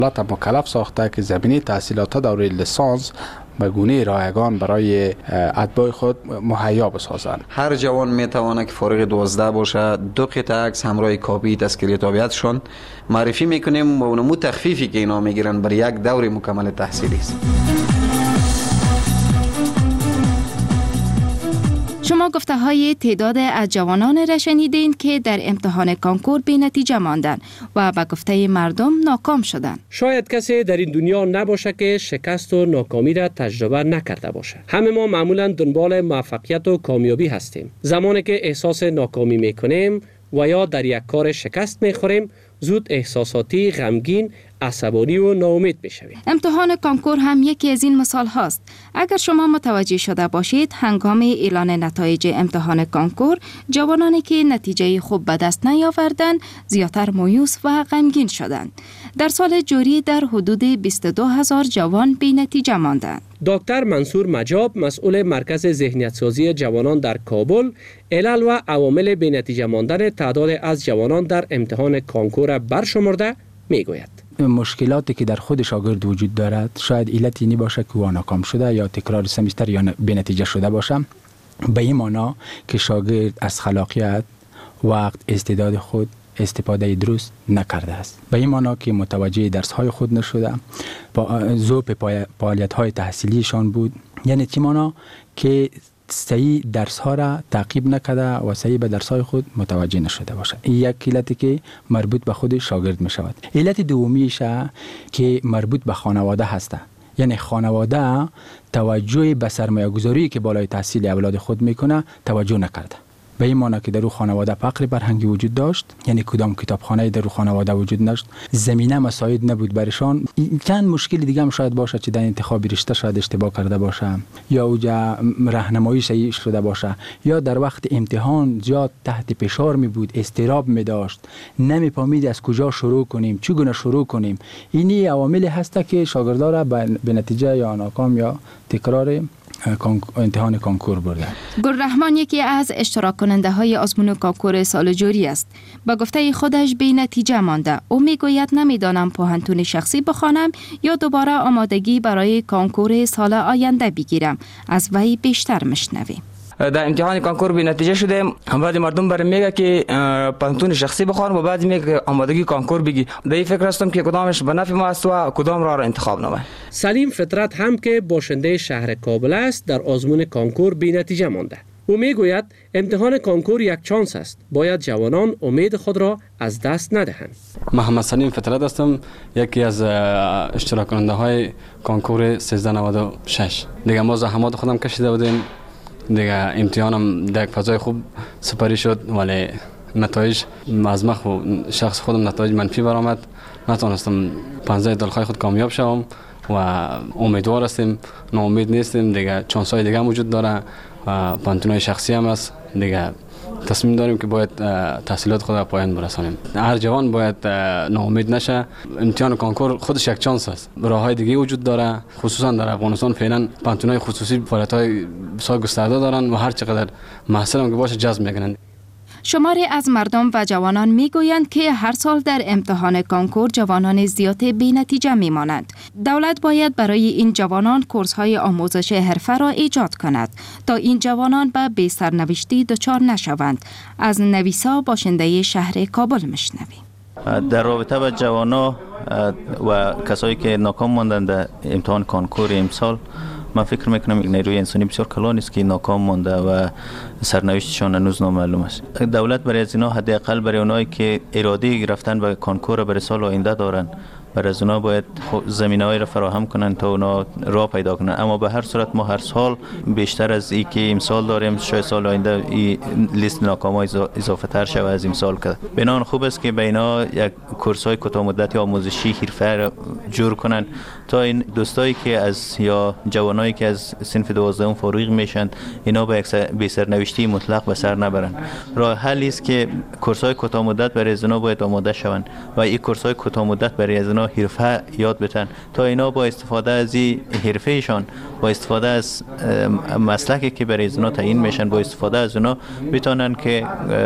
دولت مکلف ساخته که زمینه تحصیلات دوره لیسانس به گونه رایگان برای اتباع خود مهیا بسازند. هر جوان میتواند که فارغ 12 باشه 2 قطعه عکس همراه کاپی تذکره تابعیتشون معرفی میکنیم و اونمو تخفیفی که اینا میگیرن برای یک دوره مکمل تحصیلی است. شما گفته های تعداد از جوانان را شنیدین که در امتحان کانکور بی نتیجه ماندند و به گفته مردم ناکام شدند. شاید کسی در این دنیا نباشه که شکست و ناکامی را تجربه نکرده باشه. همه ما معمولا دنبال موفقیت و کامیابی هستیم. زمانی که احساس ناکامی میکنیم و یا در یک کار شکست میخوریم، زود احساساتی، غمگین، عصبانی و ناامید میشویم. امتحان کانکور هم یکی از این مثال هاست. اگر شما متوجه شده باشید، هنگام اعلان نتایج امتحان کانکور، جوانانی که نتیجه خوب به دست نیاوردند، زیادتر مایوس و غمگین شدند. در سال جاری در حدود 22,000 جوان بی نتیجه ماندند. دکتر منصور مجاب، مسئول مرکز ذهنیت سازی جوانان در کابل، علل و عوامل بی نتیجه ماندن تعداد از جوانان در امتحان کانکور برشمرده میگوید. مشکلاتی که در خود شاگرد وجود دارد شاید علت اینی باشه که او ناکام شده یا تکرار سمستر یا بی نتیجه شده باشه. به این معنا که شاگرد از خلاقیت، وقت، استعداد خود استفاده درست نکرده است. به این معنا که متوجه درس های خود نشده، ذوق فعالیت های تحصیلیشان بود. یعنی چی معنا؟ که صحیح درس ها را تعقیب نکرده و صحیح به درس های خود متوجه نشده باشه. این یک علتی که مربوط به خود شاگرد می شود. علت دومیش که مربوط به خانواده هسته. یعنی خانواده توجه به سرمایه گذاری که بالای تحصیل اولاد خود میکنه توجه نکرده. به این معنی که در او خانواده فقر فرهنگی وجود داشت، یعنی کدام کتابخانه در او خانواده وجود داشت، زمینه مساعد نبود برشان. چند مشکل دیگه هم شاید باشه که در انتخاب رشته شاید اشتباه کرده باشه یا اوجا راهنمایی صحیح شده باشه یا در وقت امتحان زیاد تحت فشار می بود، اضطراب می داشت، نمی‌فهمید از کجا شروع کنیم، چگونه شروع کنیم. اینی عواملی هست که شاگردا را به نتیجه یا ناکام یا تکرار امتحان کانکور برده. گلرحمان یکی از اشتراک کننده های آزمون کانکور سال جاری است. با گفته خودش بی نتیجه مانده. او میگوید نمیدانم پاهنتون شخصی بخوانم یا دوباره آمادگی برای کانکور سال آینده بگیرم. از وی بیشتر مشنویم. در امتحان کانکور بی نتیجه شدیم. بعضی مردم برام میگه که پاهنتون شخصی بخوان و بعضی میگه که آمادگی کانکور بگی. در این فکر هستم که کدامش به نفع ما است و کدام را انتخاب نمایم. سلیم فطرت هم که باشنده شهر کابل است، در آزمون کانکور بی نتیجه مانده. او میگوید امتحان کانکور یک چانس است. باید جوانان امید خود را از دست ندهند. محمد سلیم فطرت هستم، یکی از اشتراک کننده های کانکور 1396. دیگه ما زحمات خودم کشیده بودیم. دیگه امتحانم در یک فضای خوب سپری شد، ولی نتایج از مخ و شخص خودم نتایج منفی برآمد. نتونستم 15 دلخواه خود کامیاب شوم و امیدوار هستیم، ناامید نیستیم. دیگه چانس‌های دیگه هم وجود داره و پانتونای شخصی هم است. دیگه تصمیم داریم که باید تحصیلات خود را پایان برسانیم. هر جوان باید ناامید نشه. امتحان کانکور خودش یک چانس است. راه‌های دیگه وجود داره، خصوصا در افغانستان فعلا پانتونای خصوصی فعالیت‌های بسیار گسترده دارن و هر چقدر محصل هم که باشه جذب میکنن. شماری از مردم و جوانان میگویند که هر سال در امتحان کانکور جوانان زیاد بی نتیجه میمانند. دولت باید برای این جوانان کورس‌های آموزش حرفه را ایجاد کند تا این جوانان به بی سرنوشتی دچار نشوند. از نویسا باشنده شهر کابل میشنویم. در رابطه با جوانا و کسایی که ناکام ماندند در امتحان کانکور امسال، من فکر میکنم یک نیروی انسانی بسیار کلان است که ناکام مانده و سرنوشتشان هنوز نامعلوم است. دولت برای از اینا حداقل برای اونایی که اراده رفتن به کانکور برای سال آینده دارن، برای از اونا باید زمینه‌ای را فراهم کنن تا اونا راه پیدا کنن. اما به هر صورت ما هر سال بیشتر از این که امسال داریم، شاید سال آینده این لیست ناکام‌ها اضافه تر شود از امسال که بنان خوب است که به اینا یک کورس‌های کوتاه مدتی آموزشی حرفه را جور کنن تا این دوستایی که از یا جوانایی که از صنف 12 فارغ میشن اینا به یک سرنوشتی مطلق به سر نبرن. راه حلی است که کورس‌های کوتاه مدت برای از اونا باید آماده شوند و این کورس‌های کوتاه مدت برای از اونا اونا حرفه یاد بتن تا اینا با استفاده از این حرفهشان، با استفاده از مسلکی که برای اونا تعیین میشن، با استفاده از اونا بتونن که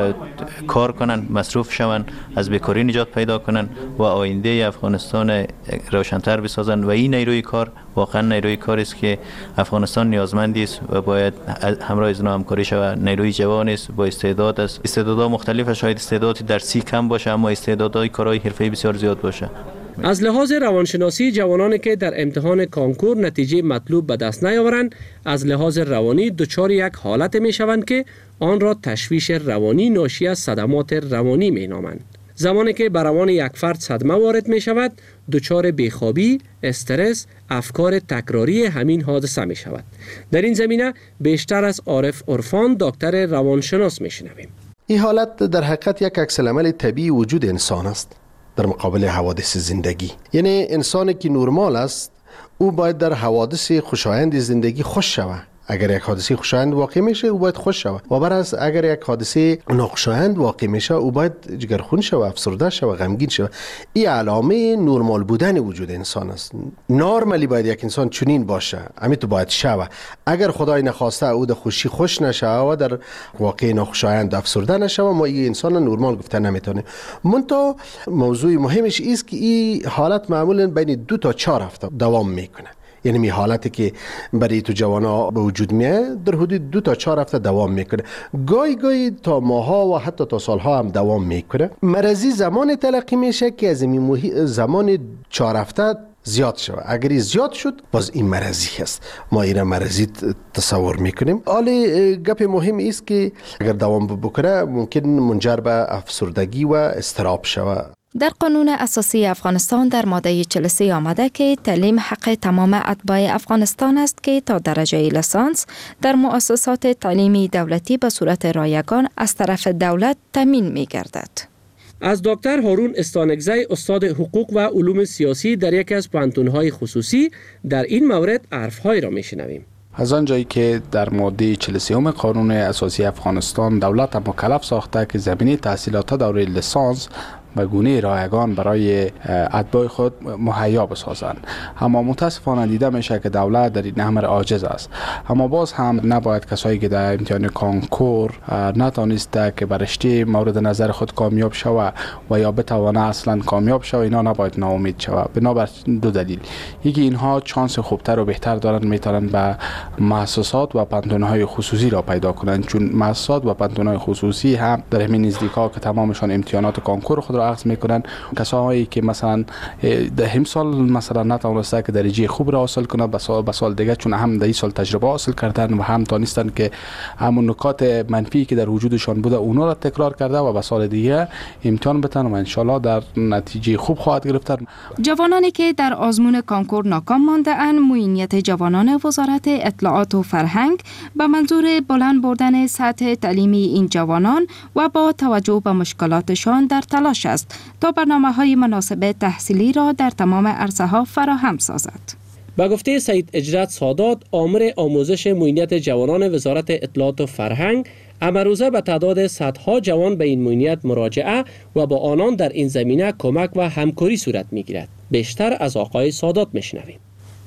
کار کنن، مصروف شون، از بیکاری نجات پیدا کنن و آینده افغانستان روشن‌تر بسازن. و این نیروی کار واقعا نیروی کاری است که افغانستان نیازمندی است و باید همراه از اونا همکاری شود. نیروی جوان است، با استعداد است، استعدادها مختلف، شاید استعدادی درسی کم باشه اما استعدادهای کارهای حرفه‌ای بسیار زیاد باشه. از لحاظ روانشناسی جوانانی که در امتحان کانکور نتیجه مطلوب به دست نیاورند از لحاظ روانی دچار یک حالت می شوند که آن را تشویش روانی ناشی از صدمات روانی می نامند. زمانی که بر روان یک فرد صدمه وارد می شود دچار بیخوابی، استرس، افکار تکراری همین حادثه می شود. در این زمینه بیشتر از عارف عرفان دکتر روانشناس می شنویم. این حالت در حقیقت یک عکس‌العمل طبیعی وجود انسان است در مقابل حوادث زندگی. یعنی انسانی که نرمال است او باید در حوادث خوشایند زندگی خوش شود. اگر یک حادثه خوشایند واقع میشه او باید خوش شود و برعکس اگر یک حادثه ناخوشایند واقع میشه او باید جگرخون شود، افسرده شود، غمگین شود. این علامه نرمال بودن وجود انسان است. نرمالی باید یک انسان چنین باشه، همین تو باید شود. اگر خدای نخواسته او در خوشی خوش نشه و در واقع ناخوشایند افسرده نشه ما این انسان نرمال گفته نمیتونیم. منتها موضوع مهمش است که این حالت معمولا بین 2 تا 4 هفته دوام میکنه. یعنی می حالتی که برای تو جوانا به وجود میاد در حدود 2 تا 4 هفته دوام میکنه، گاهی تا ماها و حتی تا سالها هم دوام میکنه. مرضی زمان تلقی میشه که از این زمان 4 هفته زیاد شود. اگر زیاد شد باز این مرضی هست، ما این مرضی تصور میکنیم. حالا گپ مهم است که اگر دوام بکنه ممکن منجر به افسردگی و اضطراب شود. در قانون اساسی افغانستان در ماده 43 آمده که تعلیم حق تمام اتباع افغانستان است که تا درجه لیسانس در مؤسسات تعلیمی دولتی به صورت رایگان از طرف دولت تامین می گردد. از دکتر هارون استانکزی استاد حقوق و علوم سیاسی در یکی از پانتون‌های خصوصی در این مورد حرف‌های را می‌شنویم. از آنجایی که در ماده 43 قانون اساسی افغانستان دولت مکلف ساخته که زمینه تحصیلات دوره لیسانس به گونه رایگان برای اتباع خود مهیا بسازند، اما متاسفانه دیده میشه که دولت در این امر عاجز است. اما باز هم نباید کسایی که در امتحان کانکور نتونسته که برشته مورد نظر خود کامیاب شود و یا بتوانه اصلا کامیاب شود اینا نباید ناامید شود. بنابر 2 دلیل: یکی اینها چانس خوبتر و بهتر دارن، میتونن به مؤسسات و پانتون‌های خصوصی را پیدا کنند، چون مؤسسات و پانتون‌های خصوصی هم در همین نزدیکا که تمامشان امتحانات کانکور خود را عکس میکنن. کسایی که مثلا در هم سال مثلا نتونسته که درجه خوب را حاصل کنه به سال دیگه، چون هم در این سال تجربه حاصل کردن و هم دانستن که همون نکات منفی که در وجودشان بوده اونا را تکرار کرده و به سال دیگه امتحان بتن و ان شاء الله در نتیجه خوب خواهد گرفتن. جوانانی که در آزمون کانکور ناکام مانده اند معینیت جوانان وزارت اطلاعات و فرهنگ به منظور بلند بردن سطح تعلیمی این جوانان و با توجه به مشکلاتشان در تلاش است تا برنامه‌های مناسب تحصیلی را در تمام عرصه‌ها فراهم سازد. به گفته سید اجرت سادات آمر آموزش معینیت جوانان وزارت اطلاعات و فرهنگ، امروزه به تعداد صدها جوان به این معینیت مراجعه و با آنان در این زمینه کمک و همکاری صورت می‌گیرد. بیشتر از آقای سادات میشنویم.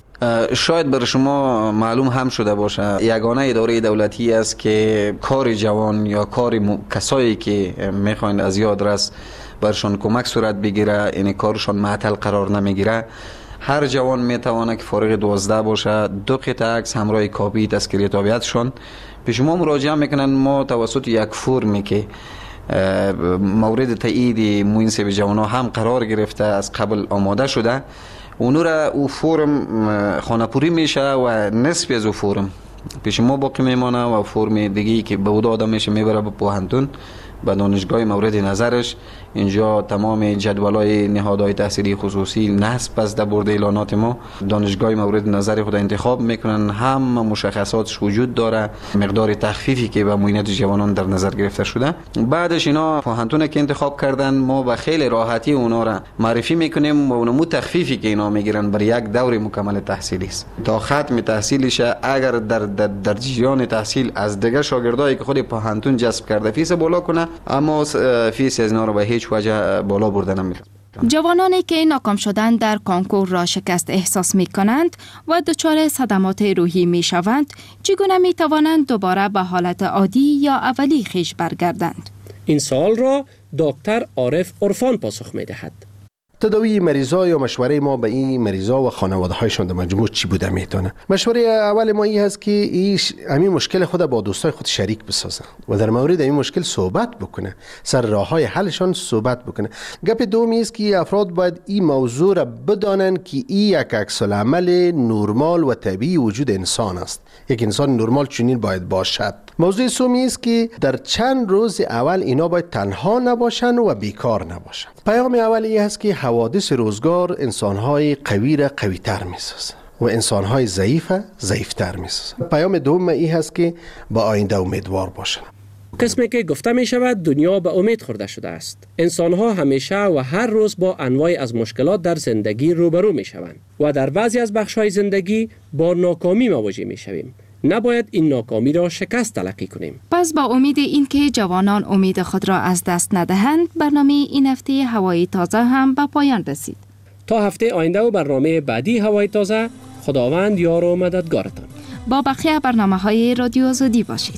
شاید بر شما معلوم هم شده باشه یگانه اداره دولتی است که کار جوان یا کار کسایی که میخواین از یاد رس برشان کمک صورت بگیره، این کارشان معطل قرار نمیگیره. هر جوان میتونه که فارغ 12 باشه 2 قطعه عکس همراه کاپی تذکره تابعیتشان پیش ما مراجعه میکنن. ما توسط یک فرمی که مورد تایید منصب جوانان هم قرار گرفته از قبل آماده شده، اونو را او فرم خانه‌پوری میشه و نصفی از او فرم پیش ما باقی میمانه و فرم دیگه‌ای که به اود آدم میشه میبره به پوهنتون به دانشگاه مورد نظرش. اینجا تمام جدولای نهادهای تحصیلی خصوصی نصب از در برد اعلانات ما دانشگاه مورد نظر خود انتخاب میکنن. هم مشخصاتش وجود داره، مقدار تخفیفی که به معینیت جوانان در نظر گرفته شده. بعدش اینا پوهنتون که انتخاب کردن ما به خیلی راحتی اونا را معرفی میکنیم و اونمو تخفیفی که اینا میگیرن برای یک دور مکمل تحصیلی است تا ختم تحصیلش. اگر در جریان تحصیل از دیگه شاگردایی که خود پوهنتون جذب کرده فیس بالا کنه، اما فیس از اینا رو به هیچ وجه بالا برده نمیره. جوانانی که ناکام شدن در کنکور را شکست احساس می کنند و دچار صدمات روحی می شوند، چگونه می توانند دوباره به حالت عادی یا اولی خویش برگردند؟ این سوال را دکتر عارف عرفان پاسخ می دهد. تداوی مریضا یا مشوره ما به این مریضا و خانواده هایشان در مجموع چی بوده میتونه؟ مشوره اول ما این هست که همین مشکل خود با دوستای خود شریک بسازن و در مورد این مشکل صحبت بکنه، سر راه های حلشان صحبت بکنه. گپ دومی است که افراد باید این موضوع را بدانن که این یک عکس العمل نرمال و طبیعی وجود انسان است. یک انسان نرمال چنین باید باشد. موضوع سومی است که در چند روز اول اینا باید تنها نباشن و بیکار نباشن. پیام اول این است که حوادث روزگار انسان‌های قوی را قوی‌تر می‌سازه و انسان‌های ضعیف‌تر می‌سازه. پیام دوم این هست که با آینده امیدوار باشن. قسمی که گفته می شود دنیا به امید خورده شده است. انسان‌ها همیشه و هر روز با انواع از مشکلات در زندگی روبرو می شوند و در بعضی از بخش‌های زندگی با ناکامی مواجه می شویم. نباید این ناکامی را شکست تلقی کنیم. پس با امید اینکه جوانان امید خود را از دست ندهند، برنامه این هفته هوای تازه هم به پایان رسید. تا هفته آینده و برنامه بعدی هوای تازه، خداوند یار و مددگارتان. با بقیه برنامه‌های رادیو آزادی باشید.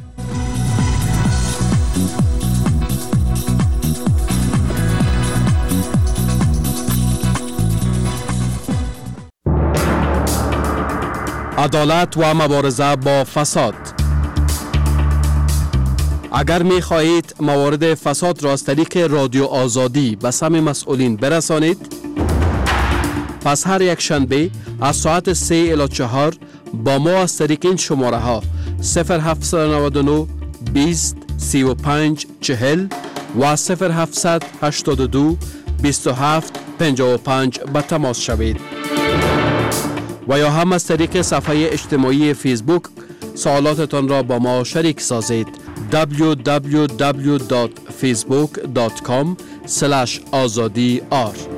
عدالت و مبارزه با فساد. اگر می خواهید موارد فساد را از طریق رادیو آزادی به سمع مسئولین برسانید، پس هر یک شنبه از ساعت 3 الی 4 با ما از طریق این شماره ها 0799 20 35 40 و 0782 27 55 به تماس شوید. و یا هم از طریق صفحه اجتماعی فیسبوک سوالاتتان را با ما شریک سازید. www.facebook.com/azadi